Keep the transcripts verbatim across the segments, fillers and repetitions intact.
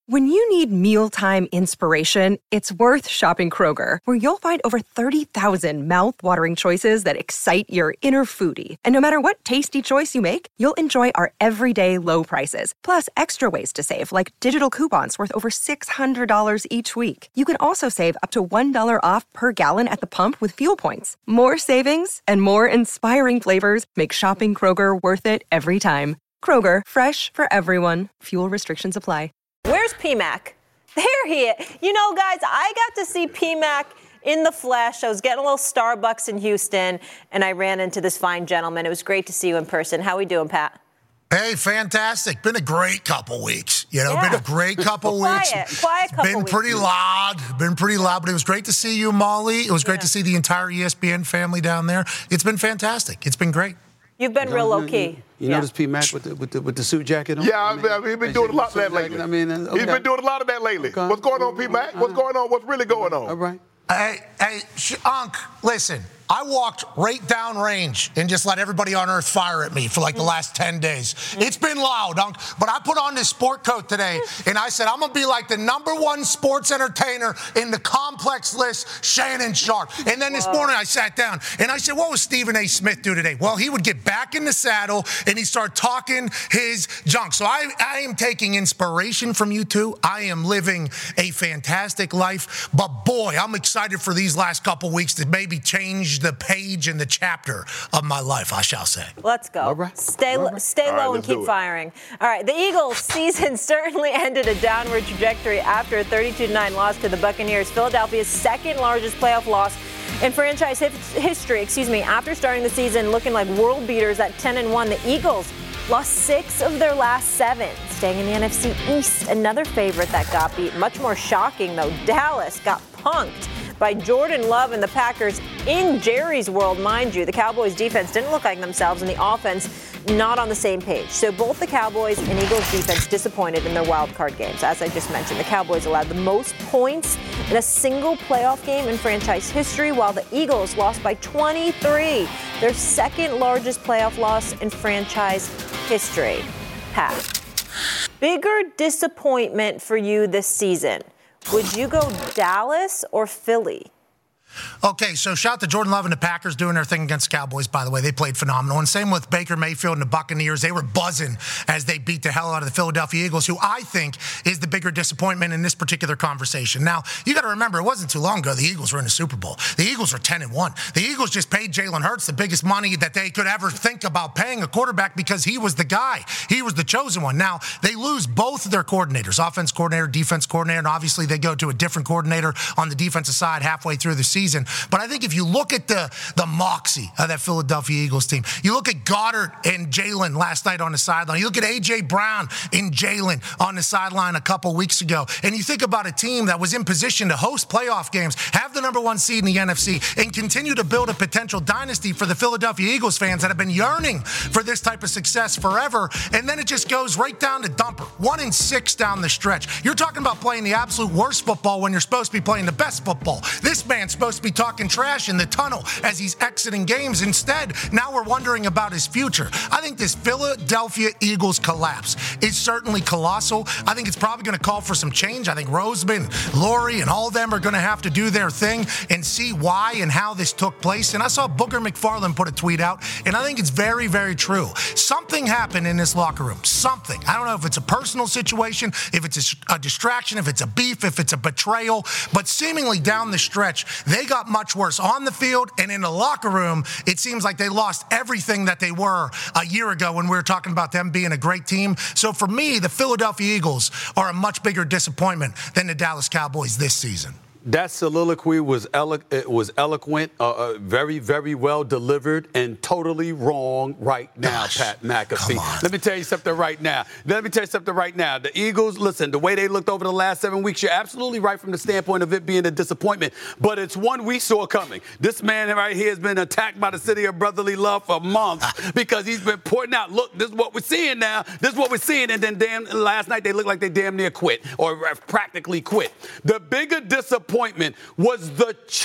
When you need mealtime inspiration, it's worth shopping Kroger, where you'll find over thirty thousand mouth-watering choices that excite your inner foodie. And no matter what tasty choice you make, you'll enjoy our everyday low prices, plus extra ways to save, like digital coupons worth over six hundred dollars each week. You can also save up to one dollar off per gallon at the pump with fuel points. More savings and more inspiring flavors make shopping Kroger worth it every time. Kroger, fresh for everyone. Fuel restrictions apply. Where's P-Mac? There he is. You know, guys, I got to see P-Mac in the flesh. I was getting a little Starbucks in Houston, and I ran into this fine gentleman. It was great to see you in person. How we doing, Pat? Hey, fantastic. Been a great couple weeks. You know, Yeah. been a great couple weeks. Quiet, quiet couple Been weeks. pretty loud. Been pretty loud, but it was great to see you, Molly. It was great Yeah. to see the entire E S P N family down there. It's been fantastic. It's been great. You've been real low-key. You Yeah. notice P-Mac with the, with, the, with the suit jacket on? Yeah, I mean, I mean, he's been doing a lot of that lately. I mean, uh, okay. He's been doing a lot of that lately. Okay. What's going on, P-Mac? What's going on? What's really going on? All right. Hey, hey, sh- Unc, listen. I walked right down range and just let everybody on earth fire at me for like the last ten days. It's been loud, Unc, but I put on this sport coat today, and I said, I'm going to be like the number one sports entertainer in the complex list, Shannon Sharp. And then this morning I sat down, and I said, what would Stephen A. Smith do today? Well, he would get back in the saddle, and he'd start talking his junk. So I, I am taking inspiration from you two. I am living a fantastic life, but boy, I'm excited for these last couple weeks to maybe change the page and the chapter of my life, I shall say. Let's go. All right. Stay, All right. stay All low right, and let's keep do it. firing. All right, the Eagles' season certainly ended a downward trajectory after a thirty-two to nine loss to the Buccaneers, Philadelphia's second largest playoff loss in franchise hif- history. Excuse me. After starting the season looking like world beaters at ten and one, the Eagles lost six of their last seven, staying in the N F C East. Another favorite that got beat. Much more shocking, though. Dallas got punked by Jordan Love and the Packers in Jerry's world, mind you. The Cowboys defense didn't look like themselves, and the offense not on the same page. So both the Cowboys and Eagles defense disappointed in their wild card games. As I just mentioned, the Cowboys allowed the most points in a single playoff game in franchise history, while the Eagles lost by twenty-three, their second largest playoff loss in franchise history. Pat, bigger disappointment for you this season? Would you go Dallas or Philly? Okay, so shout out to Jordan Love and the Packers doing their thing against the Cowboys, by the way. They played phenomenal. And same with Baker Mayfield and the Buccaneers. They were buzzing as they beat the hell out of the Philadelphia Eagles, who I think is the bigger disappointment in this particular conversation. Now, you got to remember, it wasn't too long ago the Eagles were in the Super Bowl. The Eagles are ten and one. The Eagles just paid Jalen Hurts the biggest money that they could ever think about paying a quarterback because he was the guy. He was the chosen one. Now, they lose both of their coordinators, offense coordinator, defense coordinator, and obviously they go to a different coordinator on the defensive side halfway through the season. But I think if you look at the, the moxie of that Philadelphia Eagles team, you look at Goddard and Jalen last night on the sideline, you look at A J. Brown and Jalen on the sideline a couple weeks ago, and you think about a team that was in position to host playoff games, have the number one seed in the N F C, and continue to build a potential dynasty for the Philadelphia Eagles fans that have been yearning for this type of success forever, and then it just goes right down to dumper. One in six down the stretch. You're talking about playing the absolute worst football when you're supposed to be playing the best football. This man's supposed to be talking trash in the tunnel as he's exiting games. Instead, now we're wondering about his future. I think this Philadelphia Eagles collapse is certainly colossal. I think it's probably going to call for some change. I think Roseman, Laurie, and all of them are going to have to do their thing and see why and how this took place. And I saw Booger McFarland put a tweet out, and I think it's very, very true. Something happened in this locker room. Something. I don't know if it's a personal situation, if it's a, a distraction, if it's a beef, if it's a betrayal, but seemingly down the stretch, they got much worse on the field, and in the locker room, it seems like they lost everything that they were a year ago when we were talking about them being a great team. So for me, the Philadelphia Eagles are a much bigger disappointment than the Dallas Cowboys this season. That soliloquy was elo- it was eloquent, uh, uh, very, very well delivered, and totally wrong right now, Gosh, Pat McAfee. come on. Let me tell you something right now. Let me tell you something right now. The Eagles, listen, the way they looked over the last seven weeks, you're absolutely right from the standpoint of it being a disappointment, but it's one we saw coming. This man right here has been attacked by the city of brotherly love for months because he's been pointing out, look, this is what we're seeing now. This is what we're seeing. And then damn, last night they looked like they damn near quit or practically quit. The bigger disappointment was the choke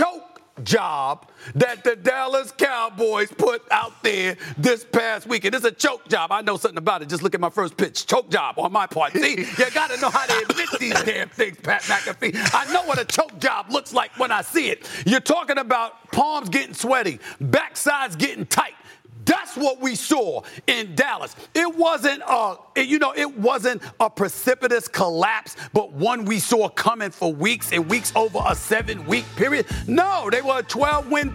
job that the Dallas Cowboys put out there this past weekend. It's a choke job. I know something about it. Just look at my first pitch. Choke job on my part. See, you got to know how to admit these damn things, Pat McAfee. I know what a choke job looks like when I see it. You're talking about palms getting sweaty, backsides getting tight. That's what we saw in Dallas. It wasn't a, you know, it wasn't a precipitous collapse, but one we saw coming for weeks and weeks over a seven-week period. No, they were a twelve-win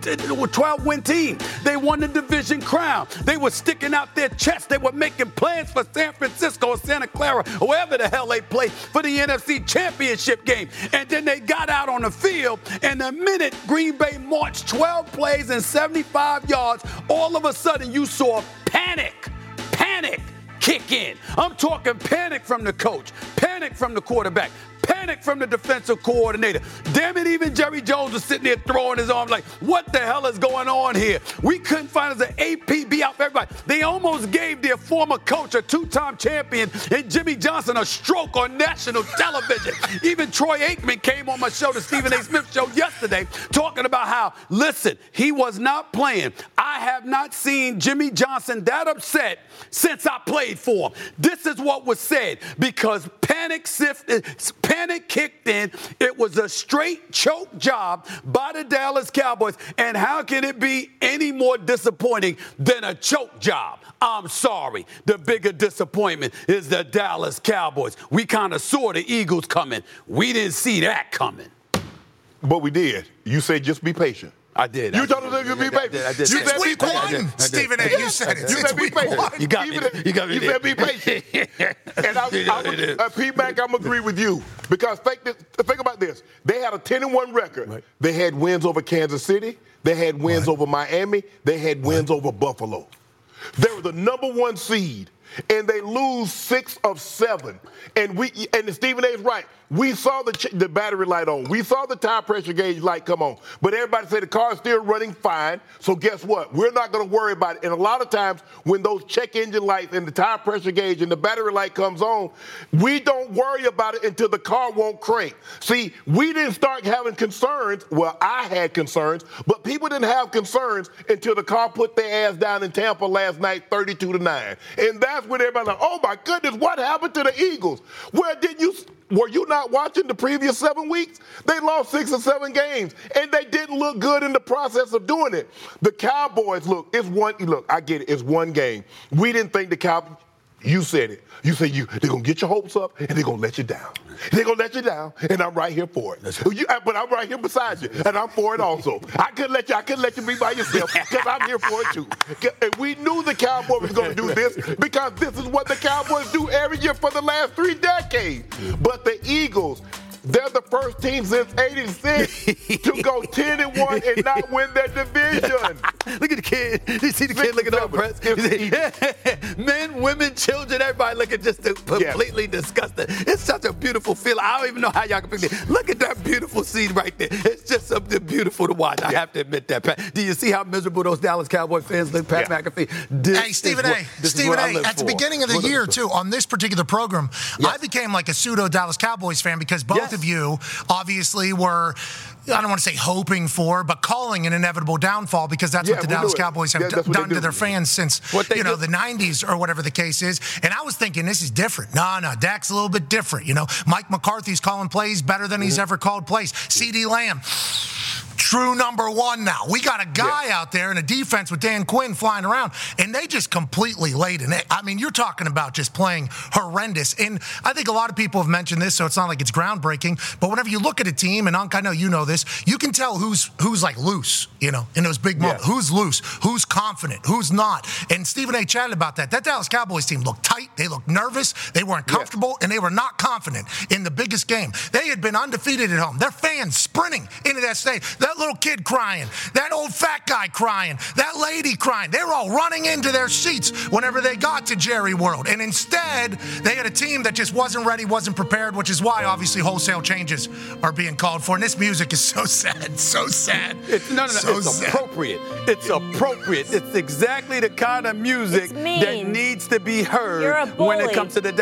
team. They won the division crown. They were sticking out their chests. They were making plans for San Francisco or Santa Clara, wherever the hell they played, for the N F C Championship game. And then they got out on the field, and the minute Green Bay marched twelve plays and seventy-five yards, all of a sudden, you saw panic, panic kick in. I'm talking panic from the coach, panic from the quarterback, panic from the defensive coordinator. Damn it, even Jerry Jones was sitting there throwing his arms like, what the hell is going on here? We couldn't find us an A P B out for everybody. They almost gave their former coach, a two-time champion, and Jimmy Johnson, a stroke on national television. Even Troy Aikman came on my show, the Stephen A. Smith show yesterday, talking about how, listen, he was not playing. I have not seen Jimmy Johnson that upset since I played for him. This is what was said, because panic sifted, panic kicked in. It was a straight choke job by the Dallas Cowboys. And how can it be any more disappointing than a choke job? I'm sorry. The bigger disappointment is the Dallas Cowboys. We kind of saw the Eagles coming. We didn't see that coming. But we did. You said just be patient. I did. You I told us to be patient. I did. You said week one, Stephen A. You said it. You said be patient. You got me. You got me. You said be patient. And I, I, I, P-Mac, I'm agree with you. Because think, this, think about this. They had a ten and one record. Right. They had wins over Kansas City. They had wins right. over Miami. They had wins right. over Buffalo. They were the number one seed. And they lose six of seven. And we and Stephen A. is right. We saw the ch- the battery light on. We saw the tire pressure gauge light come on. But everybody said the car's still running fine. So guess what? We're not going to worry about it. And a lot of times when those check engine lights and the tire pressure gauge and the battery light comes on, we don't worry about it until the car won't crank. See, we didn't start having concerns. Well, I had concerns, but people didn't have concerns until the car put their ass down in Tampa last night, thirty-two to nine. And that's when everybody like, oh my goodness, what happened to the Eagles? Well, did you? Were you not watching the previous seven weeks? They lost six or seven games, and they didn't look good in the process of doing it. The Cowboys, look, it's one. Look, I get it. It's one game. We didn't think the Cowboys. You said it. You said you they're gonna get your hopes up and they're gonna let you down. They're gonna let you down, and I'm right here for it. You, but I'm right here beside you, and I'm for it also. I couldn't let you. I couldn't let you be by yourself because I'm here for it too. And we knew the Cowboys was gonna do this because this is what the Cowboys do every year for the last three decades. But the Eagles. They're the first team since eighty-six to go ten and one and not win their division. Look at the kid. You see the kid looking up, press. Men, women, children, everybody looking just completely yeah. disgusted. It's such a beautiful feeling. I don't even know how y'all can pick it. Look at that beautiful scene right there. It's just something beautiful to watch. I yeah. have to admit that, Pat. Do you see how miserable those Dallas Cowboy fans look, Pat yeah. McAfee? This hey, Stephen A. Stephen A. At the for. beginning of the what year, too, on this particular program, yes. I became like a pseudo Dallas Cowboys fan because both yes. of you obviously were, I don't want to say hoping for, but calling an inevitable downfall because that's yeah, what the Dallas do Cowboys have yeah, d- done to their fans since, you know, do. the nineties or whatever the case is. And I was thinking this is different. No, no, Dak's a little bit different. You know, Mike McCarthy's calling plays better than mm-hmm. he's ever called plays. CeeDee Lamb. True number one now. We got a guy yeah. out there in a defense with Dan Quinn flying around, and they just completely laid an egg. I mean, you're talking about just playing horrendous. And I think a lot of people have mentioned this, so it's not like it's groundbreaking. But whenever you look at a team, and Unc, I know you know this, you can tell who's who's like loose, you know, in those big moments. Yeah. Who's loose? Who's confident? Who's not? And Stephen A. chatted about that. That Dallas Cowboys team looked tight. They looked nervous. They weren't comfortable, yeah. and they were not confident in the biggest game. They had been undefeated at home. Their fans sprinting into that stage. That little kid crying, that old fat guy crying, that lady crying. They were all running into their seats whenever they got to Jerry World. And instead, they had a team that just wasn't ready, wasn't prepared, which is why, obviously, wholesale changes are being called for. And this music is so sad, so sad. It's, no, no, no, so it's sad. appropriate. It's appropriate. It's exactly the kind of music that needs to be heard when it comes to the Dallas.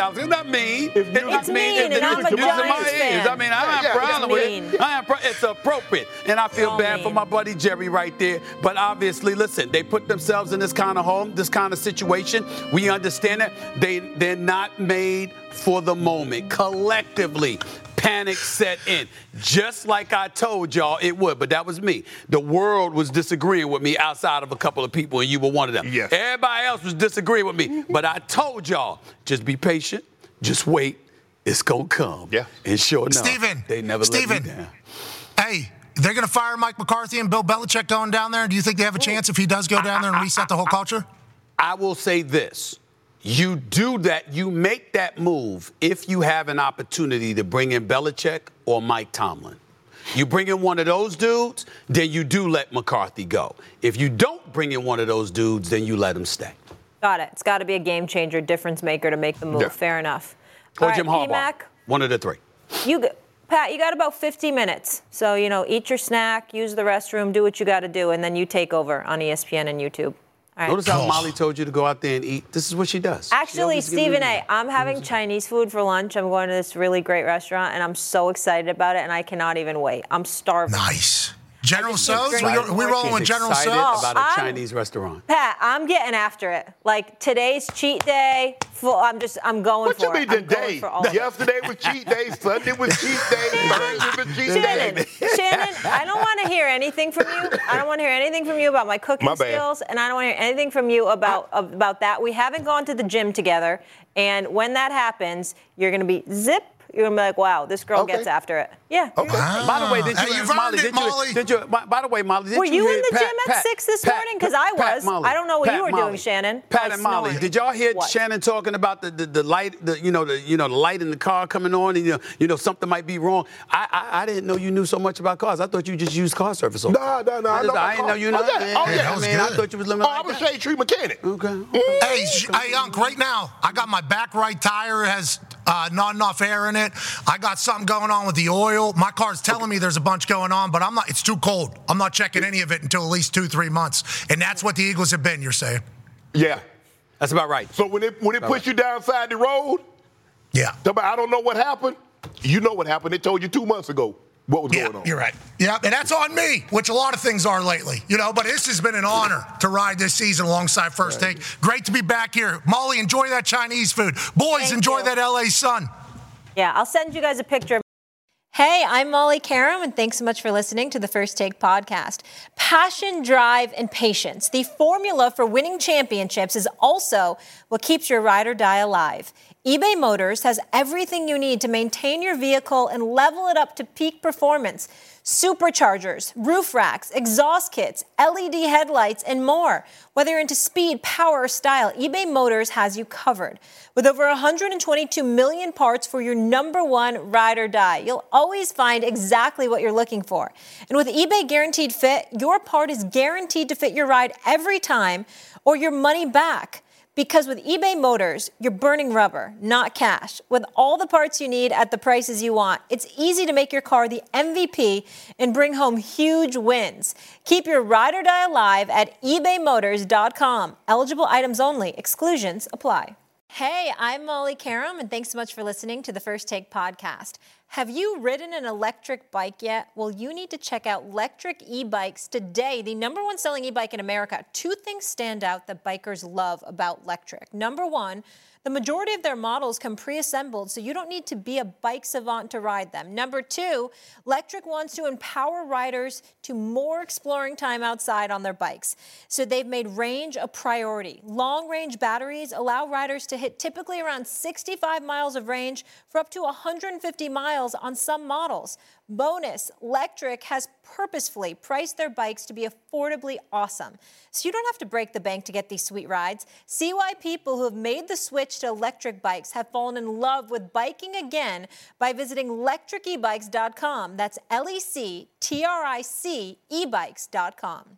not mean. If It's not It's mean, It's and I'm a the music in my Giants ears. fan. I mean, I Yeah, have yeah, a problem with mean. it. I am pro- it's appropriate. And I feel All bad for mean. my buddy Jerry right there. But obviously, listen, they put themselves in this kind of home, this kind of situation. We understand it. They, they're not made for the moment. Collectively, panic set in. Just like I told y'all it would, but that was me. The world was disagreeing with me outside of a couple of people, and you were one of them. Yes. Everybody else was disagreeing with me. But I told y'all, just be patient, just wait. It's going to come. Yeah. And sure enough, Steven, they never Steven, let me down. Hey, they're going to fire Mike McCarthy and Bill Belichick going down there. Do you think they have a chance if he does go down there and reset the whole culture? I will say this. You do that, you make that move if you have an opportunity to bring in Belichick or Mike Tomlin. You bring in one of those dudes, then you do let McCarthy go. If you don't bring in one of those dudes, then you let him stay. Got it. It's got to be a game changer, difference maker to make the move. Yeah. Fair enough. Or All Jim right, Harbaugh. P-Mac, One of the three. you, g- Pat, you got about fifty minutes. So, you know, eat your snack, use the restroom, do what you got to do, and then you take over on E S P N and YouTube. All right. Notice how Oh. Molly told you to go out there and eat. This is what she does. She Actually, always gives Stephen me- A., I'm having Chinese food for lunch. I'm going to this really great restaurant, and I'm so excited about it, and I cannot even wait. I'm starving. Nice. General just keep So's? We, drinking we more rolling with She's General excited So's? about a I'm- Chinese restaurant. Pat, I'm getting after it. Like, today's cheat day. Full, I'm just, I'm going What for you it. mean I'm going today? for all of it. Yesterday was cheat day. Sunday was cheat day. Thursday was cheat Shannon, day. Shannon, I don't want to hear anything from you. I don't want to hear anything from you about my cooking My bad. skills, and I don't want to hear anything from you about about that. We haven't gone to the gym together, and when that happens, you're going to be zip. You're going to be like, wow, this girl Okay. gets after it. Yeah. Okay. Wow. By the way, did you, Hey, you've Molly, earned it, did you, Molly. did you, by, by the way, Molly, did Were you you hear in the Pat, gym at Pat, six this Pat, morning? 'Cause I Pat, was. Molly, I don't know what Pat, you were Molly. doing, Shannon. Pat I and was Molly, snoring. did y'all hear What? Shannon talking about the, the, the light, the, you know, the you know the light in the car coming on, and you know, you know something might be wrong? I, I I didn't know you knew so much about cars. I thought you just used car service. all the Nah, time. nah, nah. I, I, just, know my I didn't car. know you Oh, know. yeah. Oh, yeah. that I was mean, I good. thought you was living Oh, like I'm a that. shade tree mechanic. Okay. Hey, sh- hey, Unc, right now, I got my back right tire has uh, not enough air in it. I got something going on with the oil. My car's telling me there's a bunch going on, but I'm not. It's too cold. I'm not checking any of it until at least two, three months. And that's what the Eagles have been, you're saying? Yeah. That's about right. So when it when it puts you downside the road, Yeah. talk about, I don't know what happened. You know what happened. They told you two months ago what was Yeah, going on. you're right. Yeah, and that's on me, which a lot of things are lately, you know. But this has been an honor to ride this season alongside First Take. Great to be back here. Molly, enjoy that Chinese food. Boys, Thank enjoy you. that L A sun. Yeah, I'll send you guys a picture. Hey, I'm Molly Karam, and thanks so much for listening to the First Take podcast. Passion, drive, and patience. The formula for winning championships is also what keeps your ride or die alive. eBay Motors has everything you need to maintain your vehicle and level it up to peak performance. Superchargers, roof racks, exhaust kits, L E D headlights, and more. Whether you're into speed, power, or style, eBay Motors has you covered. With over one hundred twenty-two million parts for your number one ride or die, you'll always find exactly what you're looking for. And with eBay Guaranteed Fit, your part is guaranteed to fit your ride every time or your money back. Because with eBay Motors, you're burning rubber, not cash. With all the parts you need at the prices you want, it's easy to make your car the M V P and bring home huge wins. Keep your ride or die alive at ebay motors dot com. Eligible items only. Exclusions apply. Hey, I'm Molly Karam, and thanks so much for listening to the First Take podcast. Have you ridden an electric bike yet? Well, you need to check out Lectric E-Bikes today, the number one selling e-bike in America. Two things stand out that bikers love about Lectric. Number one, the majority of their models come pre-assembled, so you don't need to be a bike savant to ride them. Number two, Lectric wants to empower riders to more exploring time outside on their bikes. So they've made range a priority. Long-range batteries allow riders to hit typically around sixty-five miles of range for up to one hundred fifty miles on some models. Bonus, Lectric has purposefully priced their bikes to be affordably awesome. So you don't have to break the bank to get these sweet rides. See why people who have made the switch to electric bikes have fallen in love with biking again by visiting lectric e bikes dot com. That's L E C T R I C e bikes dot com.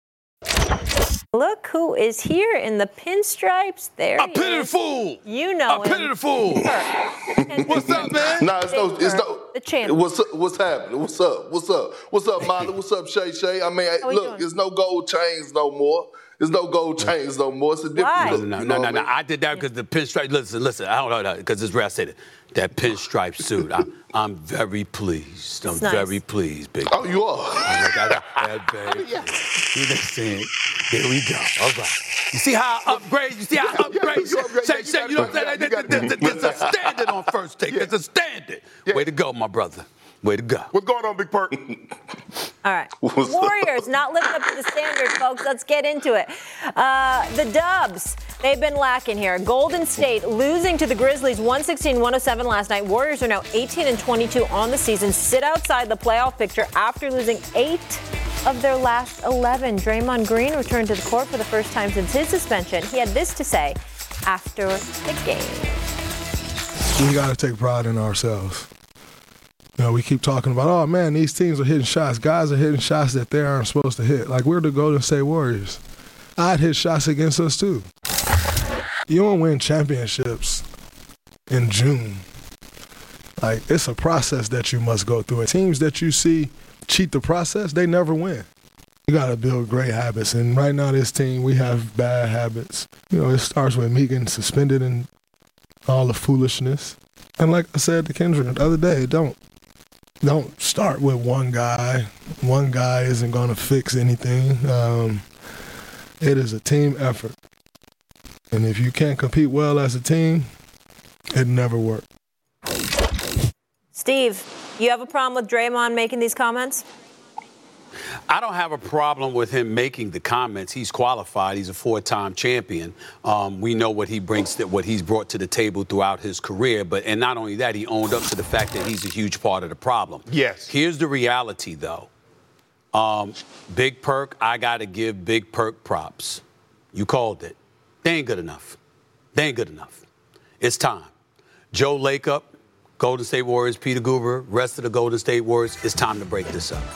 Look who is here in the pinstripes. There I he pity the is. fool. You know I pity him. the fool. What's up, man? Nah, it's no, it's no. The champ. What's up, what's happening? What's up? What's up? What's up, Molly? What's up, Shay Shay? I mean, How we look, doing? there's no gold chains no more. There's no gold chains no more. It's a different Why? look. No, you no, know no, what no. I mean? I did that because the pinstripe. Listen, listen. I don't know because this is where I said it. That pinstripe suit. I'm, I'm very pleased. I'm It's nice. very pleased, big. Oh, you are. I'm like, I got that, baby. You understand? There we go. All right. You see how I upgrade? You see how I upgrade? you upgrade. Say, You say, got you know it. what I'm saying? You got it. There's there's a standard on First Take. There's a standard. Yeah. Way to go, my brother. Way to go. What's going on, Big Perk? All right. What's up? Warriors not living up to the standard, folks. Let's get into it. Uh, the Dubs, they've been lacking here. Golden State losing to the Grizzlies one sixteen one oh seven last night. Warriors are now eighteen and twenty-two on the season, sit outside the playoff picture after losing eight of their last eleven. Draymond Green returned to the court for the first time since his suspension. He had this to say after the game. We got to take pride in ourselves. You know, we keep talking about, oh, man, these teams are hitting shots. Guys are hitting shots that they aren't supposed to hit. Like, we're the Golden State Warriors. I'd hit shots against us, too. You don't win championships in June. Like, it's a process that you must go through. And teams that you see cheat the process, they never win. You got to build great habits. And right now, this team, we have bad habits. You know, it starts with me getting suspended and all the foolishness. And like I said to Kendra the other day, don't. Don't start with one guy. One guy isn't going to fix anything. Um, it is a team effort. And if you can't compete well as a team, it never works. Steve, you have a problem with Draymond making these comments? I don't have a problem with him making the comments. He's qualified. He's a four-time champion. Um, we know what he brings, to, what he's brought to the table throughout his career. But and not only that, he owned up to the fact that he's a huge part of the problem. Yes. Here's the reality, though. Um, Big Perk, I got to give Big Perk props. You called it. They ain't good enough. They ain't good enough. It's time. Joe Lacob, Golden State Warriors, Peter Guber, rest of the Golden State Warriors, it's time to break this up.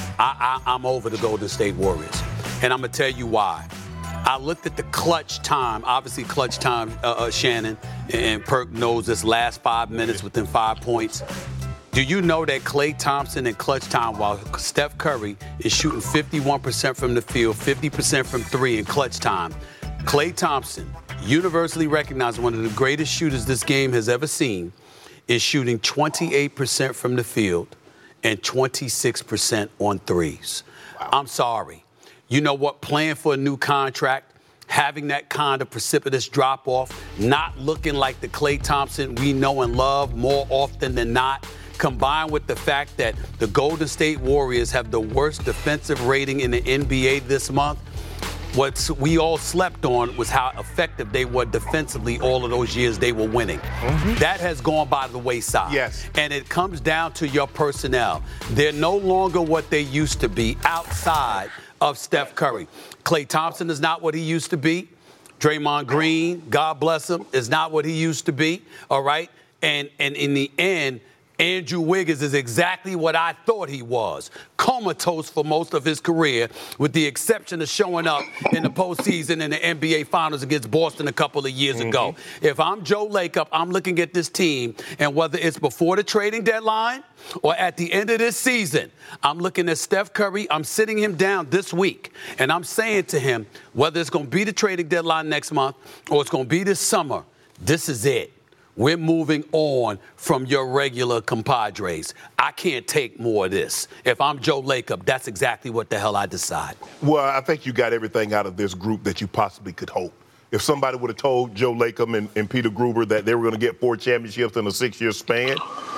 I, I, I'm over the Golden State Warriors. And I'm going to tell you why. I looked at the clutch time, obviously clutch time, uh, uh, Shannon, and Perk knows this last five minutes within five points. Do you know that Klay Thompson in clutch time, while Steph Curry is shooting fifty-one percent from the field, fifty percent from three in clutch time, Klay Thompson, universally recognized one of the greatest shooters this game has ever seen, is shooting twenty-eight percent from the field and twenty-six percent on threes. Wow. I'm sorry. You know what? Playing for a new contract, having that kind of precipitous drop-off, not looking like the Klay Thompson we know and love more often than not, combined with the fact that the Golden State Warriors have the worst defensive rating in the N B A this month, what we all slept on was how effective they were defensively all of those years they were winning. Mm-hmm. That has gone by the wayside. Yes. And it comes down to your personnel. They're no longer what they used to be outside of Steph Curry. Klay Thompson is not what he used to be. Draymond Green, God bless him, is not what he used to be. All right? And and in the end, Andrew Wiggins is exactly what I thought he was. Comatose for most of his career, with the exception of showing up in the postseason in the N B A Finals against Boston a couple of years mm-hmm. ago. If I'm Joe Lacob, I'm looking at this team, and whether it's before the trading deadline or at the end of this season, I'm looking at Steph Curry. I'm sitting him down this week, and I'm saying to him, whether it's going to be the trading deadline next month or it's going to be this summer, this is it. We're moving on from your regular compadres. I can't take more of this. If I'm Joe Lacob, that's exactly what the hell I decide. Well, I think you got everything out of this group that you possibly could hope. If somebody would have told Joe Lacob and, and Peter Guber that they were going to get four championships in a six-year span,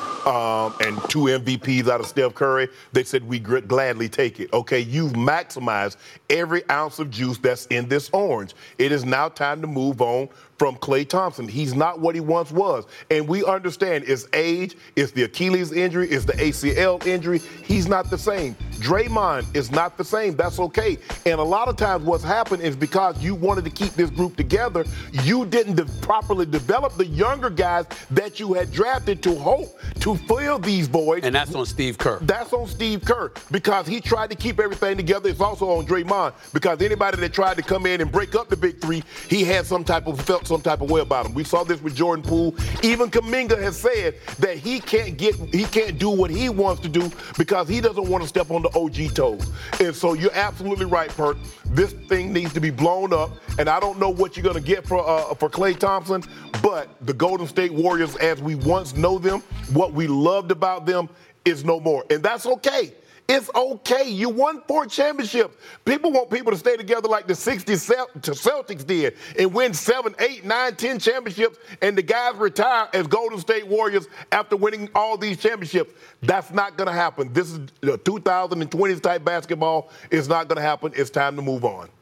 Um, and two M V Ps out of Steph Curry, they said we gr- gladly take it. Okay, you've maximized every ounce of juice that's in this orange. It is now time to move on from Klay Thompson. He's not what he once was. And we understand it's age, it's the Achilles injury, it's the A C L injury. He's not the same. Draymond is not the same. That's okay. And a lot of times what's happened is because you wanted to keep this group together, you didn't de- properly develop the younger guys that you had drafted to hope to fill these voids. And that's on Steve Kerr. That's on Steve Kerr because he tried to keep everything together. It's also on Draymond because anybody that tried to come in and break up the big three, he had some type of felt some type of way about him. We saw this with Jordan Poole. Even Kuminga has said that he can't get, he can't do what he wants to do because he doesn't want to step on the O G toes. And so you're absolutely right, Perk. This thing needs to be blown up. And I don't know what you're going to get for uh, for Klay Thompson, but the Golden State Warriors, as we once know them, what we loved about them is no more. And that's okay. It's okay. You won four championships. People want people to stay together like the sixties Celtics did and win seven, eight, nine, ten championships, and the guys retire as Golden State Warriors after winning all these championships. That's not going to happen. This is the two thousand twenties type basketball. It's not going to happen. It's time to move on.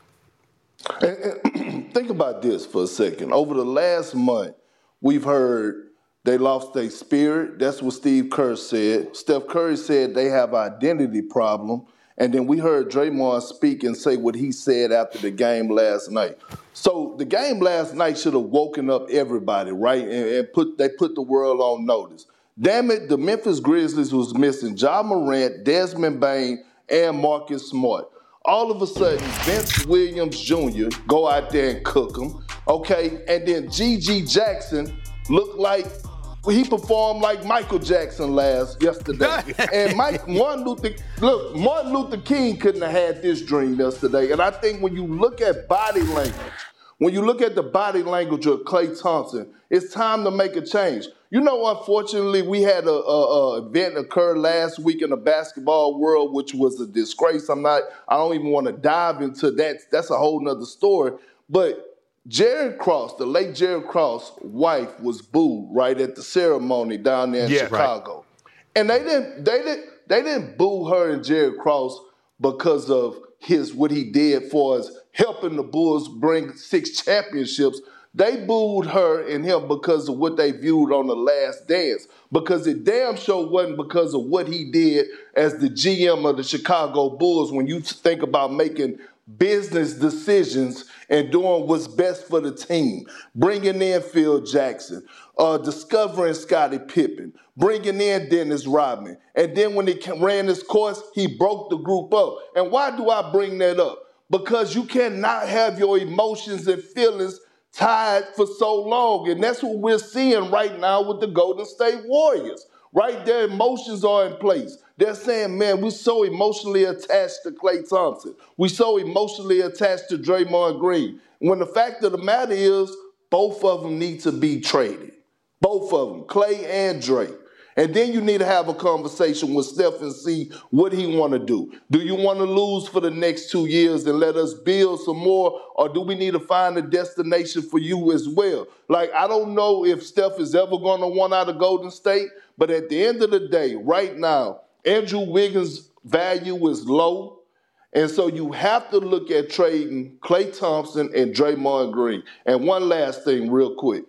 And, and think about this for a second. Over the last month, we've heard they lost their spirit. That's what Steve Kerr said. Steph Curry said they have an identity problem. And then we heard Draymond speak and say what he said after the game last night. So the game last night should have woken up everybody, right? And, and put they put the world on notice. Damn it, the Memphis Grizzlies was missing Ja Morant, Desmond Bane, and Marcus Smart. All of a sudden, Vince Williams Junior go out there and cook them, okay? And then G G Jackson looked like he performed like Michael Jackson last yesterday. And Mike, Martin Luther, look, Martin Luther King couldn't have had this dream yesterday. And I think when you look at body language, when you look at the body language of Klay Thompson, it's time to make a change. You know, unfortunately, we had a, a, a event occur last week in the basketball world, which was a disgrace. I'm not, I don't even want to dive into that. That's a whole nother story. But Jared Cross, the late Jared Cross' wife, was booed right at the ceremony down there in yeah, Chicago. Right. And they didn't, they didn't, they didn't boo her and Jared Cross because of his what he did for us helping the Bulls bring six championships. They booed her and him because of what they viewed on The Last Dance. Because it damn sure wasn't because of what he did as the G M of the Chicago Bulls when you think about making business decisions and doing what's best for the team. Bringing in Phil Jackson, uh, discovering Scottie Pippen, bringing in Dennis Rodman. And then when he ran his course, he broke the group up. And why do I bring that up? Because you cannot have your emotions and feelings tied for so long. And that's what we're seeing right now with the Golden State Warriors. Right? Their emotions are in place. They're saying, man, we're so emotionally attached to Klay Thompson. We're so emotionally attached to Draymond Green. When the fact of the matter is, both of them need to be traded. Both of them, Klay and Dre. And then you need to have a conversation with Steph and see what he want to do. Do you want to lose for the next two years and let us build some more, or do we need to find a destination for you as well? Like, I don't know if Steph is ever going to want out of Golden State, but at the end of the day, right now, Andrew Wiggins' value is low, and so you have to look at trading Klay Thompson and Draymond Green. And one last thing real quick.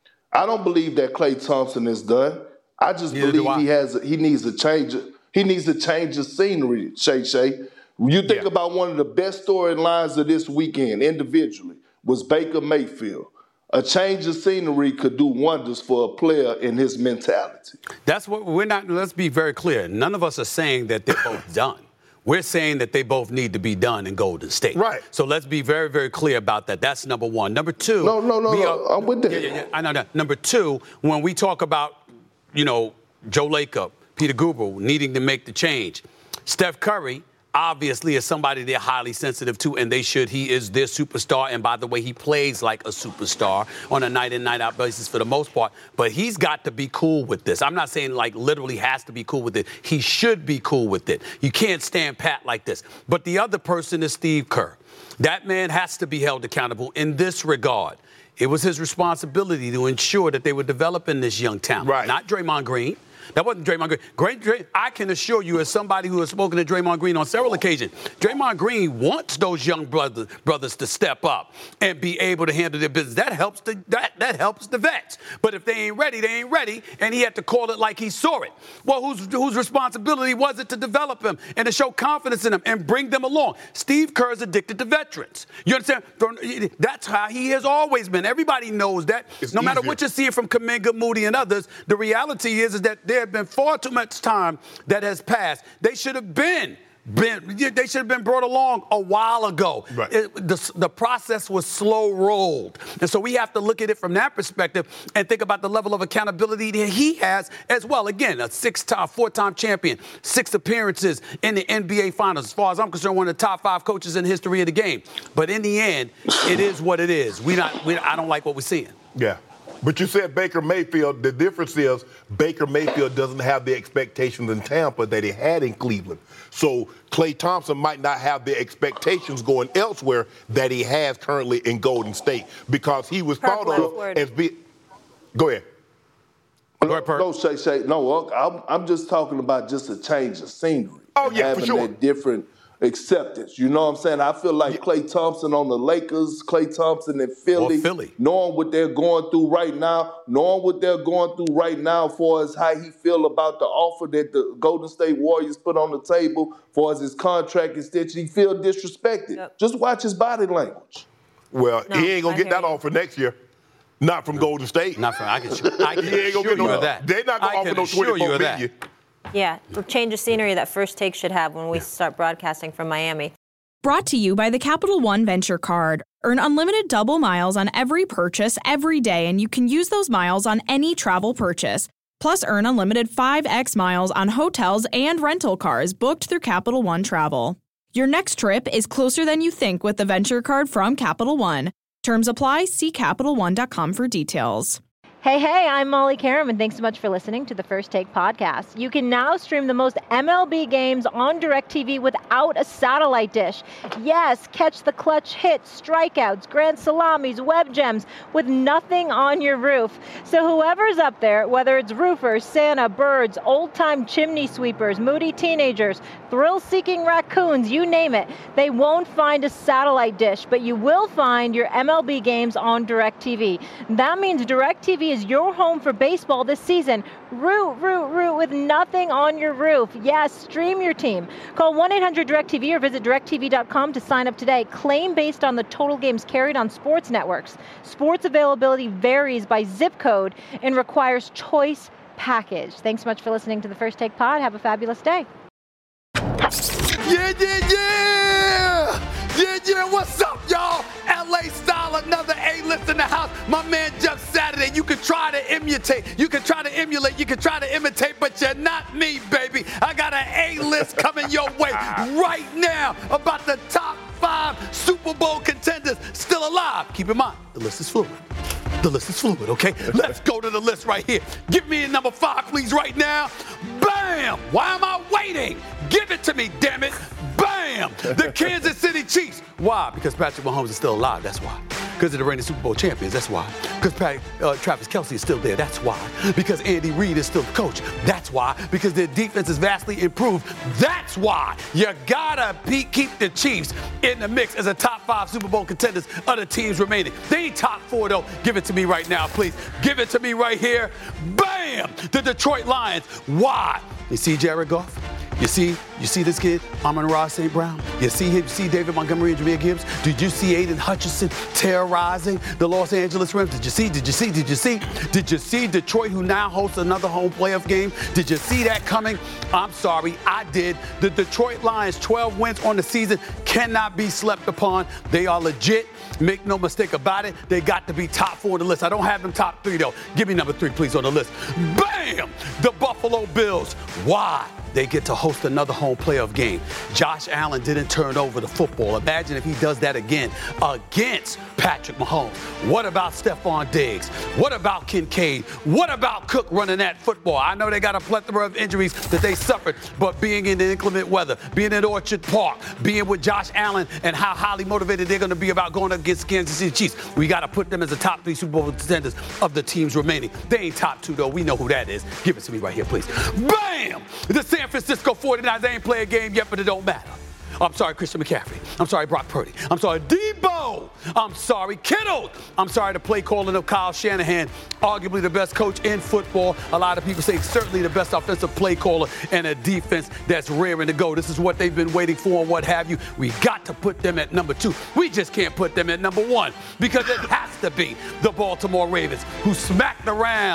I don't believe that Klay Thompson is done. I just Neither believe I. he has. He needs a change. He needs a change of scenery, Shay Shay. You think yeah. about one of the best storylines of this weekend individually was Baker Mayfield. A change of scenery could do wonders for a player in his mentality. That's what we're not. Let's be very clear. None of us are saying that they're both done. We're saying that they both need to be done in Golden State. Right. So let's be very, very clear about that. That's number one. Number two. No, no, no, no. Are, I'm with that. Yeah, yeah, yeah. I know that. Number two, when we talk about, you know, Joe Lacob, Peter Guber needing to make the change, Steph Curry obviously is somebody they're highly sensitive to, and they should. He is their superstar, and by the way, he plays like a superstar on a night-in, night-out basis for the most part, but he's got to be cool with this. I'm not saying, like, literally has to be cool with it. He should be cool with it. You can't stand pat like this. But the other person is Steve Kerr. That man has to be held accountable in this regard. It was his responsibility to ensure that they were developing this young talent, right. Not Draymond Green. That wasn't Draymond Green. Great, Dray, I can assure you, as somebody who has spoken to Draymond Green on several occasions, Draymond Green wants those young brothers, brothers to step up and be able to handle their business. That helps the that, that helps the vets. But if they ain't ready, they ain't ready, and he had to call it like he saw it. Well, whose whose responsibility was it to develop them and to show confidence in them and bring them along? Steve Kerr is addicted to veterans. You understand? That's how he has always been. Everybody knows that. It's no matter easier. what you see from Kuminga, Moody, and others, the reality is, is that there have been far too much time that has passed. They should have been been, they should have been brought along a while ago. Right. It, the, the process was slow rolled. And so we have to look at it from that perspective and think about the level of accountability that he has as well. Again, a six-time, four-time champion, six appearances in the N B A Finals. As far as I'm concerned, one of the top five coaches in the history of the game. But in the end, it is what it is. We not, we, I don't like what we're seeing. Yeah. But you said Baker Mayfield. The difference is Baker Mayfield doesn't have the expectations in Tampa that he had in Cleveland. So Klay Thompson might not have the expectations going elsewhere that he has currently in Golden State because he was thought of as being. Go ahead. Go ahead, Don't say, say, no, I'm, I'm just talking about just a change of scenery. Oh, yeah, having for sure. that different acceptance. You know what I'm saying? I feel like yeah. Klay Thompson on the Lakers, Klay Thompson in Philly, Philly, knowing what they're going through right now, knowing what they're going through right now for as how he feel about the offer that the Golden State Warriors put on the table for as his contract extension. He feel disrespected. Yep. Just watch his body language. Well, no, he ain't going to get that you. offer next year. Not from no. Golden State. Not from, I can, I can he ain't assure get no, you of that. They're not going to offer no twenty-four million. Yeah, change of scenery that First Take should have when we start broadcasting from Miami. Brought to you by the Capital One Venture Card. Earn unlimited double miles on every purchase every day, and you can use those miles on any travel purchase. Plus, earn unlimited five X miles on hotels and rental cars booked through Capital One Travel. Your next trip is closer than you think with the Venture Card from Capital One. Terms apply. See Capital One dot com for details. Hey, hey, I'm Molly Karam, and thanks so much for listening to the First Take podcast. You can now stream the most M L B games on DirecTV without a satellite dish. Yes, catch the clutch hits, strikeouts, grand salamis, web gems with nothing on your roof. So whoever's up there, whether it's roofers, Santa, birds, old-time chimney sweepers, moody teenagers, thrill-seeking raccoons, you name it, they won't find a satellite dish, but you will find your M L B games on DirecTV. That means DirecTV is your home for baseball this season. Root, root, root with nothing on your roof. Yes, stream your team. Call one eight hundred direct T V or visit direct T V dot com to sign up today. Claim based on the total games carried on sports networks. Sports availability varies by zip code and requires choice package. Thanks so much for listening to the First Take Pod. Have a fabulous day. Yeah, yeah, yeah! Yeah, yeah, what's up, y'all? L A Style, another A-list in the house. My man Just Saturday. You can try to imitate, you can try to emulate, you can try to imitate, but you're not me, baby. I got an A-list coming your way right now about the top five Super Bowl contenders still alive. Keep in mind, the list is fluid. The list is fluid, okay? Let's go to the list right here. Give me a number five, please, right now. Bam! Why am I waiting? Give it to me, damn it. Bam! The Kansas City Chiefs. Why? Because Patrick Mahomes is still alive. That's why. Because of the reigning Super Bowl champions. That's why. Because Pat, uh, Travis Kelce is still there. That's why. Because Andy Reid is still the coach. That's why. Because their defense is vastly improved. That's why. You gotta be, keep the Chiefs in the mix as a top five Super Bowl contenders of the teams remaining. They ain't top four, though. Give it to me right now, please. Give it to me right here. Bam! The Detroit Lions. Why? You see Jared Goff? You see, you see this kid, Amon-Ra Saint Brown? You see him, see David Montgomery and Jahmyr Gibbs? Did you see Aiden Hutchinson terrorizing the Los Angeles Rams? Did you see, did you see, did you see? Did you see Detroit, who now hosts another home playoff game? Did you see that coming? I'm sorry, I did. The Detroit Lions, twelve wins on the season, cannot be slept upon. They are legit. Make no mistake about it. They got to be top four on the list. I don't have them top three, though. Give me number three, please, on the list. Bam! The Buffalo Bills. Why? They get to host another home playoff game. Josh Allen didn't turn over the football. Imagine if he does that again against Patrick Mahomes. What about Stephon Diggs? What about Kincaid? What about Cook running that football? I know they got a plethora of injuries that they suffered, but being in the inclement weather, being at Orchard Park, being with Josh Allen and how highly motivated they're going to be about going against Kansas City Chiefs, we got to put them as the top three Super Bowl contenders of the teams remaining. They ain't top two, though. We know who that is. Give it to me right here, please. Bam! The San Francisco forty-niners, they ain't play a game yet, but it don't matter. I'm sorry, Christian McCaffrey. I'm sorry, Brock Purdy. I'm sorry, Debo. I'm sorry, Kittle. I'm sorry, the play calling of Kyle Shanahan, arguably the best coach in football. A lot of people say certainly the best offensive play caller and a defense that's raring to go. This is what they've been waiting for and what have you. We got to put them at number two. We just can't put them at number one because it has to be the Baltimore Ravens, who smacked around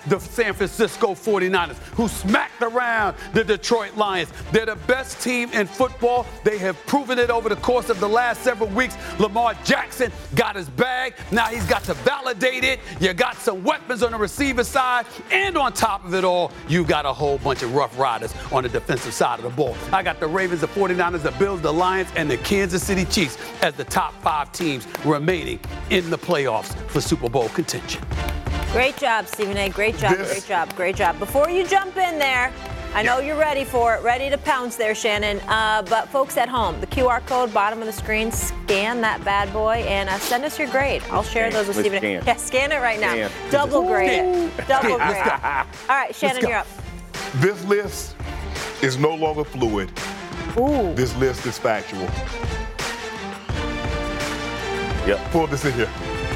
the San Francisco forty-niners, who smacked around the Detroit Lions. They're the best team in football. They have proven it over the course of the last several weeks. Lamar Jackson got his bag. Now he's got to validate it. You got some weapons on the receiver side. And on top of it all, you got a whole bunch of rough riders on the defensive side of the ball. I got the Ravens, the forty-niners, the Bills, the Lions, and the Kansas City Chiefs as the top five teams remaining in the playoffs for Super Bowl contention. Great job, Stephen A. Great job, This- great job, great job. Before you jump in there, I know you're ready for it, ready to pounce there, Shannon. Uh, but folks at home, the Q R code, bottom of the screen, scan that bad boy and uh, send us your grade. I'll share those with Let's Stephen A. scan. Yeah, scan it right now. Scan. Double grade it. Double Scan. grade Let's it. All right, Shannon, you're up. This list is no longer fluid. Ooh. This list is factual. Yep. Pull this in here.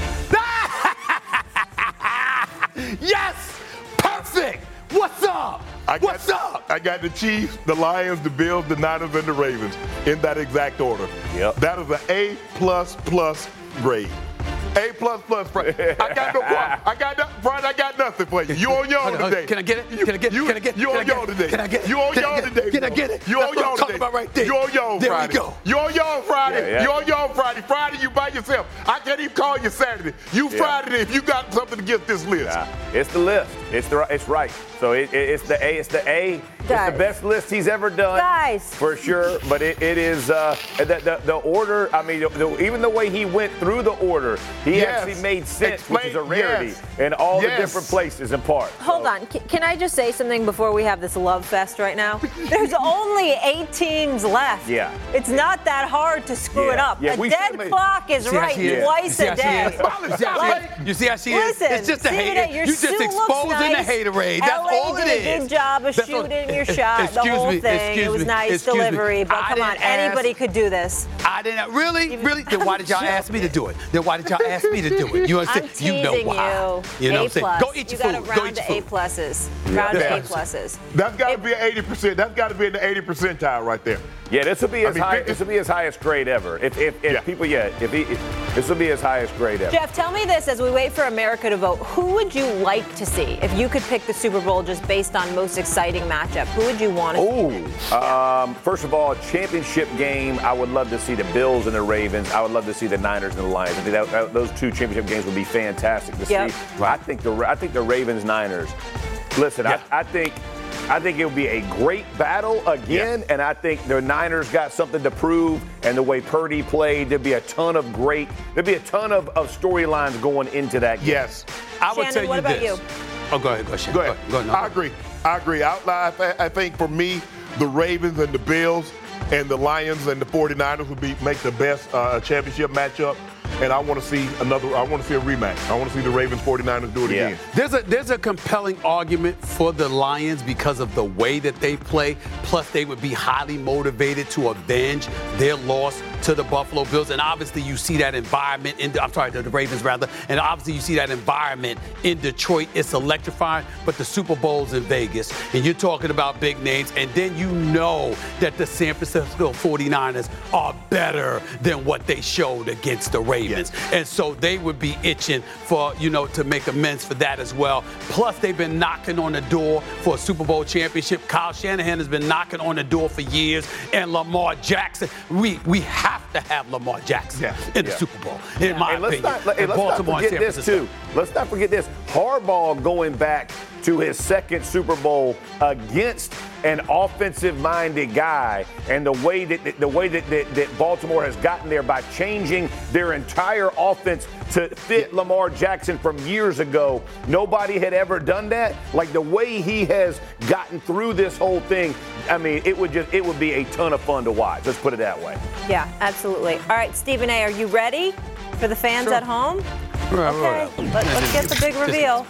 Yes! Perfect! What's up? I got, What's up? I got the Chiefs, the Lions, the Bills, the Niners, and the Ravens in that exact order. Yep. That is an A plus plus grade. A plus plus. Friday. I got no problem. I got no, Friday. I got nothing for you. You on your own Okay, okay, today. Can I get it? You, Can I get it? you, Can I get it? You Can I on get your it? own today. Can I get it? You on Can your I own get it? today. Can I bro. get it? You That's on what your I'm own talking today. about right there. You on your own There we Friday. go. You on your own Friday. Yeah, yeah. You on your own Friday. Friday you by yourself. I can't even call you Saturday. You Yeah. Friday if you got something against this list. Nah, it's the list. It's the it's right. So it, it, it's the A. It's the A. It's Guys. the best list he's ever done. Guys. For sure. But it, it is uh, the, the the order. I mean, the, the, even the way he went through the order, he Yes. actually made sense, Explain- which is a rarity yes. in all Yes. the different places and parts. Hold on. C- Can I just say something before we have this love fest right now? There's only eight teams left. Yeah. It's not that hard to screw Yeah. it up. Yeah, a we dead should've made- clock is See how right she is? twice You see a how she day. is? You see how she Like, is? You see how she listen, is? It's just a Stephen hate. A., your You just suit looks exposing nice. the haterade. That's L A all it did a is. good job of That's all- shooting your shot, the Excuse whole me, thing. excuse It was me, nice excuse me. delivery, but I come on, didn't ask- anybody could do this. I didn't really, really. Then why did y'all ask me to do it? Then why did y'all ask me to do it? You understand? I'm teasing you know why? you. You know A what I'm saying? plus. Go eat you your got food. to Go round eat to your A food. pluses. Round to Yeah. A pluses. That's got to be an eighty percent. That's got to be in the eighty percentile right there. Yeah, this will be I his mean, high. think- This will be his highest grade ever. If if, if Yeah. people, yeah, if he, if, this will be his highest grade ever. Jeff, tell me this as we wait for America to vote. Who would you like to see if you could pick the Super Bowl just based on most exciting matchup? Who would you want to see? Oh, um, first of all, championship game. I would love to see the Bills and the Ravens. I would love to see the Niners and the Lions. I think that, that, those two championship games would be fantastic to Yep. see. I think the I think the Ravens Niners. Listen, Yeah. I, I think. I think it would be a great battle again, Yeah. and I think the Niners got something to prove. And the way Purdy played, there'd be a ton of great, there'd be a ton of, of storylines going into that game. Yes. I would Shannon, tell you what about this. you? Oh, go ahead, go ahead. Go ahead. Go ahead. No, I go. agree. I agree. Outline, I, th- I think for me, the Ravens and the Bills and the Lions and the forty-niners would be make the best uh, championship matchup. And I want to see another. I want to see a rematch. I want to see the Ravens forty-niners do it Yeah. again. There's a there's a compelling argument for the Lions because of the way that they play. Plus, they would be highly motivated to avenge their loss to the Buffalo Bills. And obviously, you see that environment in the, I'm sorry, the, the Ravens rather. And obviously, you see that environment in Detroit. It's electrifying. But the Super Bowl's in Vegas, and you're talking about big names. And then you know that the San Francisco forty-niners are better than what they showed against the Ravens. And so they would be itching for, you know, to make amends for that as well. Plus, they've been knocking on the door for a Super Bowl championship. Kyle Shanahan has been knocking on the door for years. And Lamar Jackson, we we have to have Lamar Jackson Yeah. in the Yeah. Super Bowl, in my And let's opinion. not, and And let's not Baltimore and forget San this Francisco. too. Let's not forget this. Harbaugh going back to his second Super Bowl against an offensive-minded guy, and the way that the way that, that, that Baltimore has gotten there by changing their entire offense to fit Lamar Jackson from years ago. Nobody had ever done that. Like the way he has gotten through this whole thing. I mean, it would just it would be a ton of fun to watch. Let's put it that way. Yeah, absolutely. All right, Stephen A., are you ready for the fans Sure. at home? Right, Okay, right. Let, let's get the big reveal.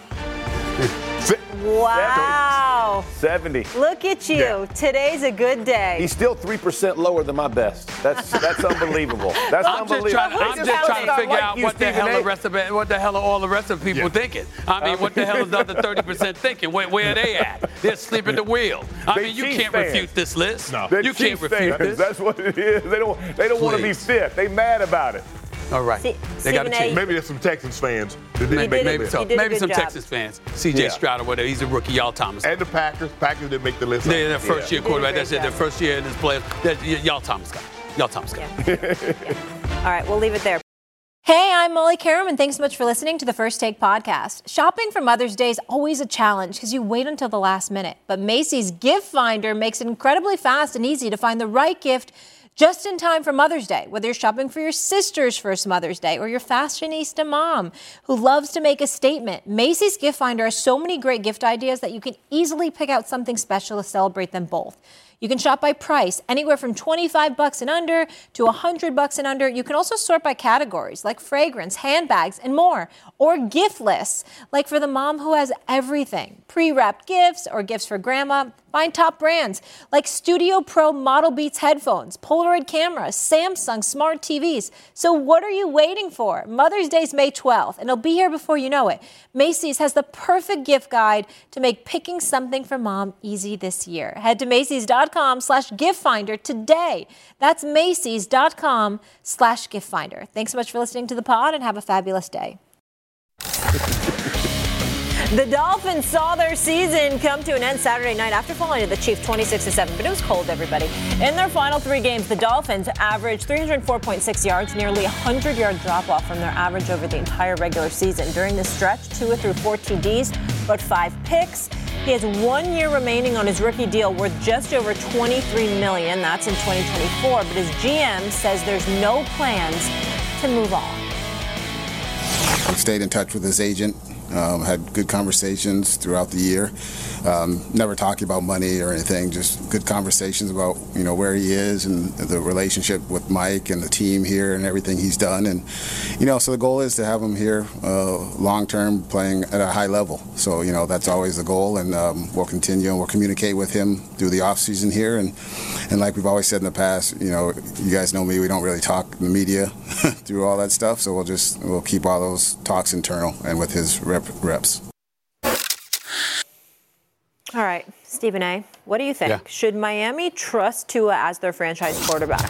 Se- Wow. seventy. Look at you. Yeah. Today's a good day. He's still three percent lower than my best. That's that's unbelievable. That's I'm just unbelievable. trying, Who's I'm just counting? trying to figure Like out you, what the hell Stephen the A. rest of it, what the hell are all the rest of the people Yeah. thinking? I mean, what the hell is the other thirty percent thinking? Where, where are they at? They're sleeping the wheel. I They mean, you Chiefs can't fans. refute this list. No. They're You can't Chiefs refute fans. this. That's what it is. They don't they don't want to be Please. fifth. They mad about it. All right. See, they got to change. Maybe there's some Texans fans that didn't maybe, make maybe, the so. list. maybe some job. Texas fans. C J Yeah. Stroud or whatever. He's a rookie. Y'all Thomas. And the Packers. Packers didn't make the list. They're their first Yeah. year quarterback. Did a That's great it. Their job. first year in this player. That, y'all Thomas got. Y'all Thomas got. All right, we'll leave it there. Hey, I'm Molly Karam, and thanks so much for listening to the First Take podcast. Shopping for Mother's Day is always a challenge because you wait until the last minute. But Macy's Gift Finder makes it incredibly fast and easy to find the right gift just in time for Mother's Day, whether you're shopping for your sister's first Mother's Day or your fashionista mom who loves to make a statement. Macy's Gift Finder has so many great gift ideas that you can easily pick out something special to celebrate them both. You can shop by price, anywhere from twenty-five bucks and under to one hundred bucks and under. You can also sort by categories like fragrance, handbags, and more. Or gift lists, like for the mom who has everything. Pre-wrapped gifts or gifts for grandma. Find top brands like Studio Pro Model Beats headphones, Polaroid cameras, Samsung smart T Vs. So what are you waiting for? Mother's Day's May twelfth, and it'll be here before you know it. Macy's has the perfect gift guide to make picking something for mom easy this year. Head to Macy's.com slash gift finder today. That's Macy's.com slash gift finder. Thanks so much for listening to the pod and have a fabulous day. The Dolphins saw their season come to an end Saturday night after falling to the Chiefs twenty-six to seven, but it was cold, everybody. In their final three games, the Dolphins averaged three hundred four point six yards, nearly a hundred-yard drop-off from their average over the entire regular season. During this stretch, Tua threw four T Ds, but five picks. He has one year remaining on his rookie deal worth just over twenty-three million dollars. That's in twenty twenty-four, but his G M says there's no plans to move on. He stayed in touch with his agent. Um, had good conversations throughout the year. Um, never talking about money or anything, just good conversations about, you know, where he is and the relationship with Mike and the team here and everything he's done. And, you know, so the goal is to have him here uh, long-term playing at a high level. So, you know, that's always the goal, and um, we'll continue and we'll communicate with him through the offseason here. And, and like we've always said in the past, you know, you guys know me, we don't really talk in the media through all that stuff. So we'll just, we'll keep all those talks internal and with his rep, reps. All right, Stephen A., what do you think? Yeah. Should Miami trust Tua as their franchise quarterback?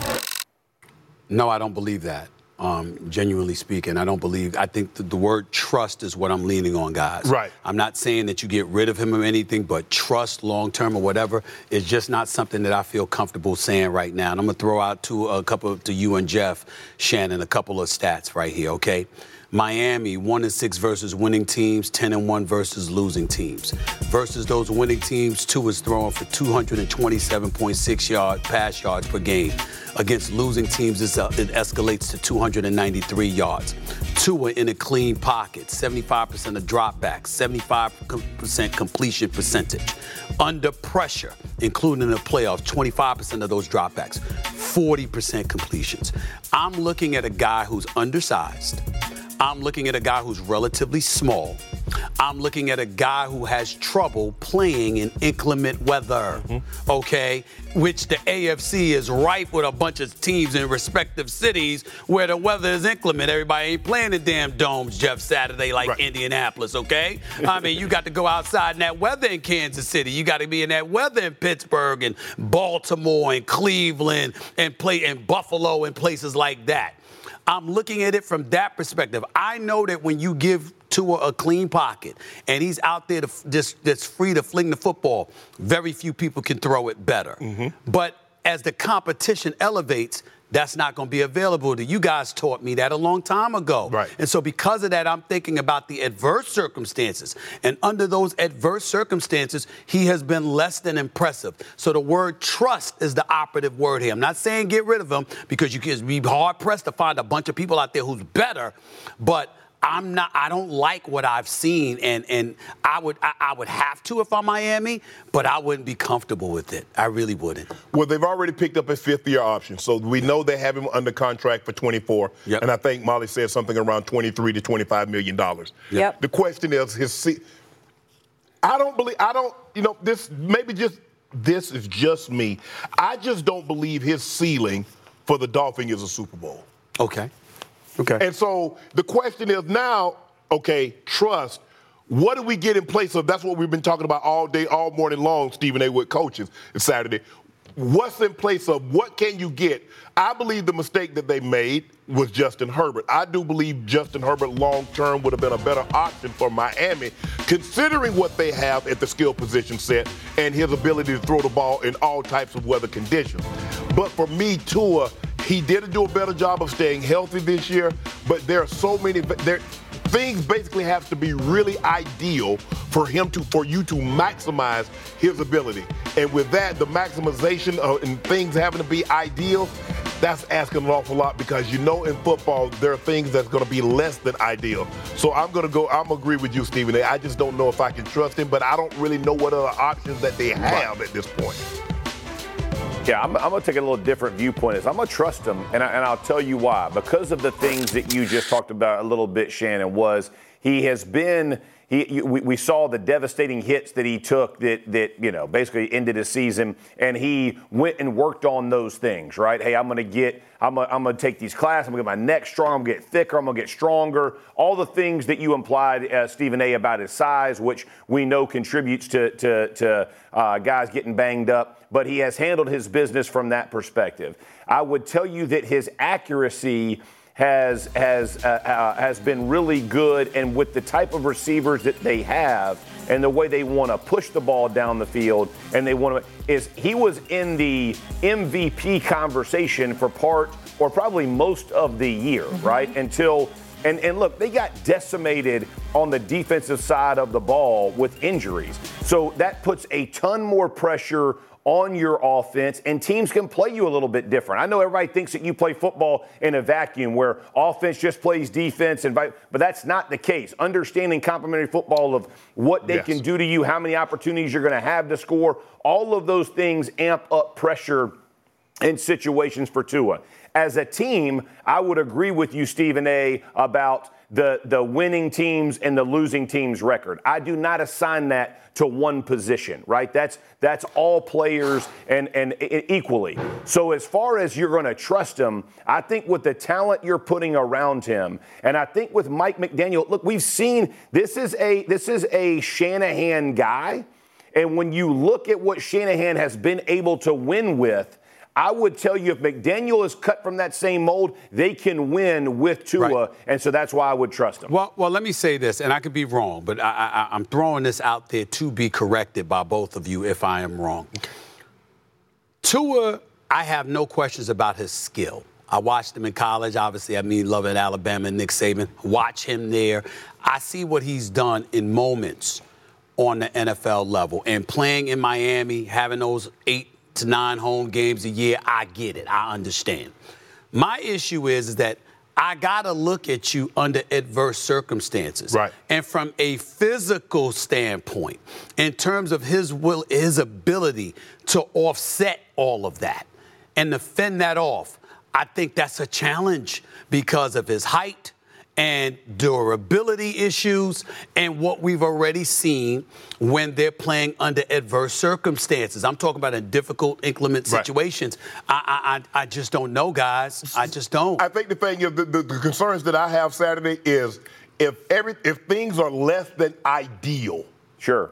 No, I don't believe that. Um, genuinely speaking, I don't believe. I think the, the word trust is what I'm leaning on, guys. Right. I'm not saying that you get rid of him or anything, but trust long term or whatever is just not something that I feel comfortable saying right now. And I'm gonna throw out to a couple to you and Jeff, Shannon, a couple of stats right here. Okay. Miami, one and six versus winning teams, ten and one versus losing teams. Versus those winning teams, Tua is throwing for two hundred twenty-seven point six yard pass yards per game. Against losing teams, it's, uh, it escalates to two hundred ninety-three yards. Tua in a clean pocket, seventy-five percent of dropbacks, seventy-five percent completion percentage. Under pressure, including in the playoffs, twenty-five percent of those dropbacks, forty percent completions. I'm looking at a guy who's undersized. I'm looking at a guy who's relatively small. I'm looking at a guy who has trouble playing in inclement weather, mm-hmm. okay? Which the A F C is rife with a bunch of teams in respective cities where the weather is inclement. Everybody ain't playing in damn domes, Jeff, Saturday like right. Indianapolis, okay? I mean, you got to go outside in that weather in Kansas City. You got to be in that weather in Pittsburgh and Baltimore and Cleveland and play in Buffalo and places like that. I'm looking at it from that perspective. I know that when you give Tua a clean pocket and he's out there to f- just that's free to fling the football, very few people can throw it better. Mm-hmm. But as the competition elevates, that's not going to be available to you. Guys taught me that a long time ago. Right. And so because of that, I'm thinking about the adverse circumstances. And under those adverse circumstances, he has been less than impressive. So the word trust is the operative word here. I'm not saying get rid of him because you can be hard-pressed to find a bunch of people out there who's better, but I'm not. I don't like what I've seen, and and I would I, I would have to if I'm Miami, but I wouldn't be comfortable with it. I really wouldn't. Well, they've already picked up a fifth-year option, so we know they have him under contract for twenty-four. Yep. And I think Molly said something around twenty-three to twenty-five million dollars. Yep. The question is his. Se- I don't believe. I don't. You know, this maybe just this is just me. I just don't believe his ceiling for the Dolphins is a Super Bowl. Okay. Okay. And so the question is now, okay, trust. What do we get in place of? That's what we've been talking about all day, all morning long, Stephen A. with coaches. It's Saturday. what's in place of what can you get? I believe the mistake that they made was Justin Herbert. I do believe Justin Herbert long-term would have been a better option for Miami, considering what they have at the skill position set and his ability to throw the ball in all types of weather conditions. But for me, Tua, he did do a better job of staying healthy this year, but there are so many there, things basically have to be really ideal for him to for you to maximize his ability. And with that, the maximization of, and things having to be ideal, that's asking an awful lot, because you know in football there are things that's going to be less than ideal. So I'm going to go, I'm going to agree with you, Stephen A. I just don't know if I can trust him, but I don't really know what other options that they have at this point. Yeah, I'm, I'm going to take a little different viewpoint. Is I'm going to trust him, and, I, and I'll tell you why. Because of the things that you just talked about a little bit, Shannon, was he has been – He, we, we saw the devastating hits that he took that, that, you know, basically ended his season, and he went and worked on those things, right? Hey, I'm going to get, I'm going I'm to take these classes, I'm going to get my neck strong, I'm going to get thicker, I'm going to get stronger. All the things that you implied, uh, Stephen A., about his size, which we know contributes to, to, to uh, guys getting banged up. But he has handled his business from that perspective. I would tell you that his accuracy has has uh, uh, has been really good, and with the type of receivers that they have and the way they want to push the ball down the field, and they want to is he was in the M V P conversation for part or probably most of the year, mm-hmm. right? Until and and look, they got decimated on the defensive side of the ball with injuries, so that puts a ton more pressure on your offense, and teams can play you a little bit different. I know everybody thinks that you play football in a vacuum where offense just plays defense, and but that's not the case. Understanding complementary football of what they yes. can do to you, how many opportunities you're going to have to score, all of those things amp up pressure in situations for Tua. As a team, I would agree with you, Stephen A., about the, the winning teams and the losing teams record. I do not assign that to one position, right? That's that's all players and, and equally. So as far as you're going to trust him, I think with the talent you're putting around him, and I think with Mike McDaniel, look, we've seen this is a this is a Shanahan guy, and when you look at what Shanahan has been able to win with, I would tell you if McDaniel is cut from that same mold, they can win with Tua, right. and so that's why I would trust him. Well, well, let me say this, and I could be wrong, but I, I, I'm throwing this out there to be corrected by both of you if I am wrong. Tua, I have no questions about his skill. I watched him in college. Obviously, I mean, loving Alabama and Nick Saban. Watch him there. I see what he's done in moments on the N F L level, and playing in Miami, having those eight to nine home games a year, I get it. I understand. My issue is, is that I got to look at you under adverse circumstances. Right. And from a physical standpoint, in terms of his will, his ability to offset all of that and to fend that off, I think that's a challenge because of his height and durability issues and what we've already seen when they're playing under adverse circumstances. I'm talking about in difficult, inclement situations. Right. I, I I just don't know, guys. I just don't. I think the thing is, the, the, the concerns that I have Saturday is if every if things are less than ideal. Sure.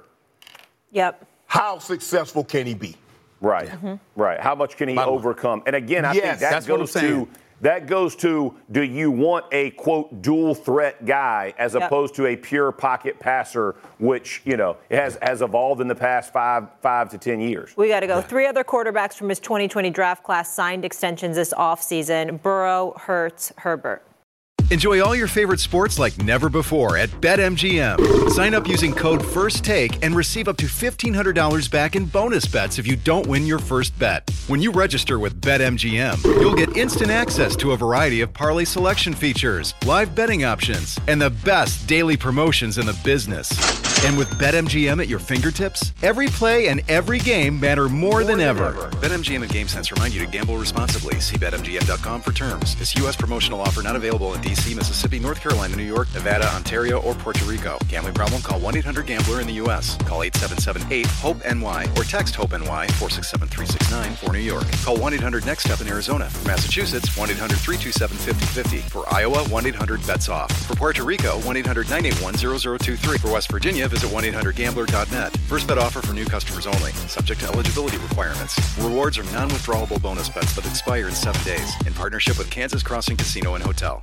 Yep. How successful can he be? Right. Mm-hmm. Right. How much can he Bottom overcome? And again, I yes, think that that's goes what I'm saying. to That goes to, do you want a, quote, dual threat guy as yep. opposed to a pure pocket passer, which, you know, has, has evolved in the past five five to ten years? We got to go. Three other quarterbacks from his twenty twenty draft class signed extensions this offseason: Burrow, Hurts, Herbert. Enjoy all your favorite sports like never before at BetMGM. Sign up using code FIRSTTAKE and receive up to fifteen hundred dollars back in bonus bets if you don't win your first bet. When you register with BetMGM, you'll get instant access to a variety of parlay selection features, live betting options, and the best daily promotions in the business. And with BetMGM at your fingertips, every play and every game matter more, more than, than ever. ever. BetMGM and GameSense remind you to gamble responsibly. See Bet M G M dot com for terms. This U S promotional offer not available in D C, Mississippi, North Carolina, New York, Nevada, Ontario, or Puerto Rico. Gambling problem? Call one eight hundred gambler in the U S. Call eight seven seven eight hope N Y or text HOPE-NY four six seven three six nine for New York. Call one eight hundred next step in Arizona. For Massachusetts, one eight hundred three two seven five zero five zero. For Iowa, one eight hundred bets off. For Puerto Rico, one eight hundred nine eight one zero zero two three. For West Virginia, visit one eight hundred gambler dot net. First bet offer for new customers only, subject to eligibility requirements. Rewards are non-withdrawable bonus bets that expire in seven days in partnership with Kansas Crossing Casino and Hotel.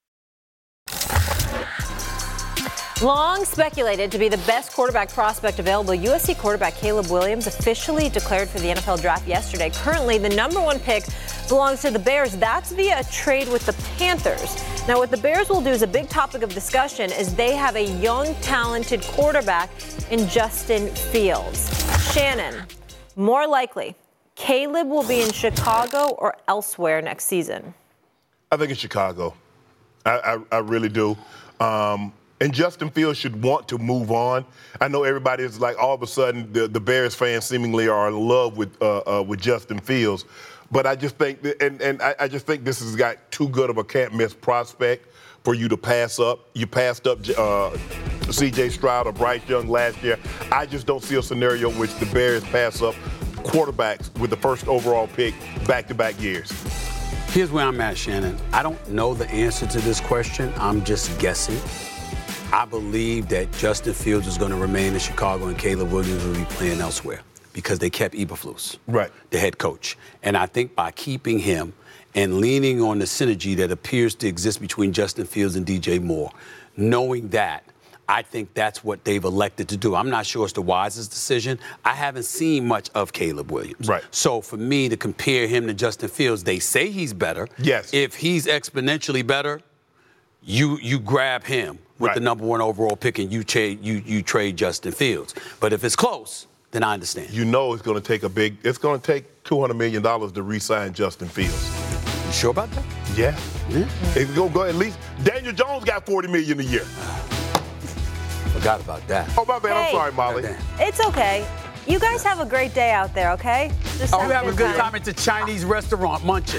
Long speculated to be the best quarterback prospect available, U S C quarterback Caleb Williams officially declared for the N F L draft yesterday. Currently, the number one pick belongs to the Bears. That's via a trade with the Panthers. Now, what the Bears will do is a big topic of discussion as they have a young, talented quarterback in Justin Fields. Shannon, more likely, Caleb will be in Chicago or elsewhere next season? I think it's Chicago. I, I, I really do. Um, And Justin Fields should want to move on. I know everybody is like, all of a sudden, the, the Bears fans seemingly are in love with uh, uh, with Justin Fields. But I just think, that, and, and I, I just think this has got too good of a can't-miss prospect for you to pass up. You passed up uh, C J Stroud or Bryce Young last year. I just don't see a scenario in which the Bears pass up quarterbacks with the first overall pick back-to-back years. Here's where I'm at, Shannon. I don't know the answer to this question. I'm just guessing. I believe that Justin Fields is going to remain in Chicago and Caleb Williams will be playing elsewhere because they kept Eberflus, right, the head coach. And I think by keeping him and leaning on the synergy that appears to exist between Justin Fields and D J Moore, knowing that, I think that's what they've elected to do. I'm not sure it's the wisest decision. I haven't seen much of Caleb Williams. Right. So for me to compare him to Justin Fields, they say he's better. Yes. If he's exponentially better, you you grab him with right. the number one overall pick and you trade you you trade Justin Fields. But if it's close, then I understand. You know it's going to take a big, it's going to take two hundred million dollars to re-sign Justin Fields. You sure about that? Yeah. Yeah. It's going to go at least, Daniel Jones got forty million dollars a year. Forgot about that. Oh, my bad. Hey. I'm sorry, Molly. It's okay. You guys have a great day out there, okay? Just Oh, we have a good time at the Chinese restaurant munching.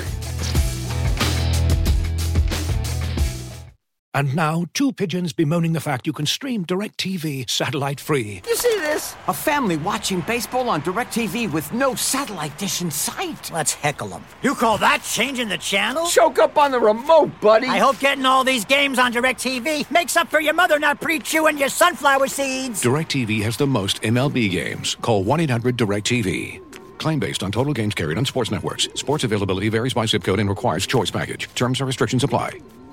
And now, two pigeons bemoaning the fact you can stream DirecTV satellite-free. You see this? A family watching baseball on DirecTV with no satellite dish in sight. Let's heckle them. You call that changing the channel? Choke up on the remote, buddy. I hope getting all these games on DirecTV makes up for your mother not pre-chewing your sunflower seeds. DirecTV has the most M L B games. Call one eight hundred direct T V. Claim based on total games carried on sports networks. Sports availability varies by zip code and requires choice package. Terms and restrictions apply.